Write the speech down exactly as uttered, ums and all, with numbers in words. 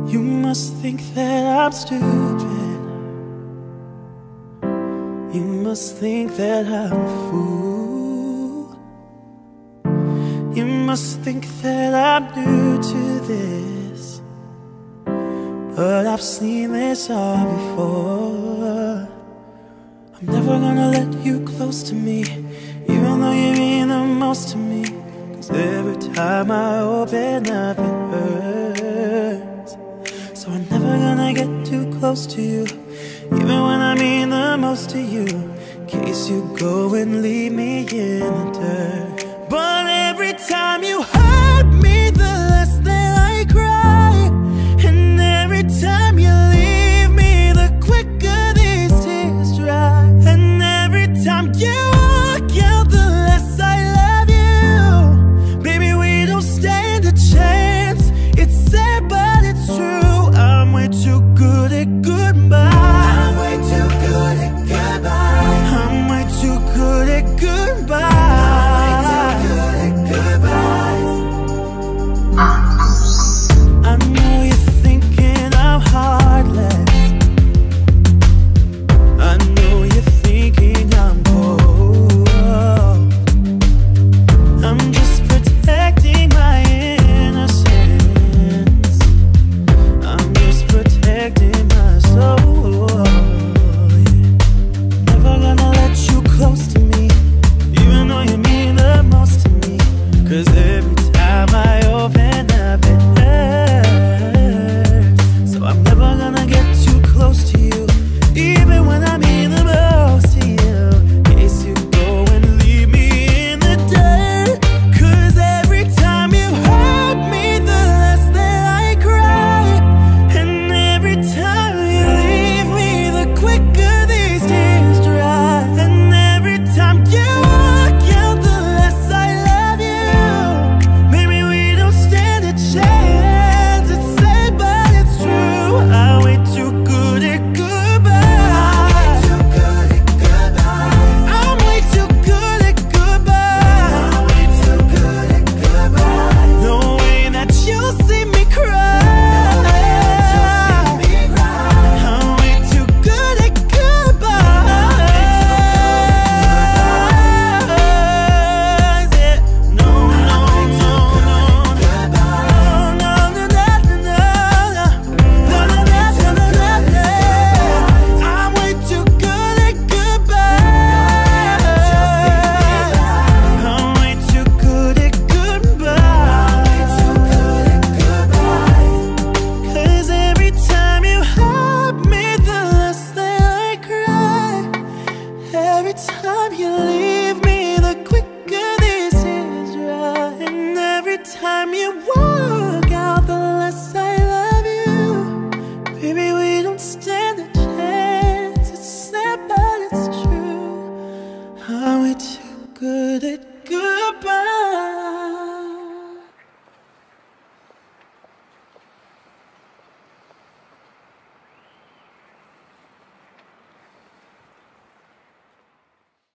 You must think that I'm stupid. You must think that I'm a fool. You must think that I'm new to this, but I've seen this all before. I'm never gonna let you close to me, even though you mean the most to me. Cause every time I open up it hurts. So I'm never gonna get too close to you, even when I mean the most to you, in case you go and leave me in the dirt. But every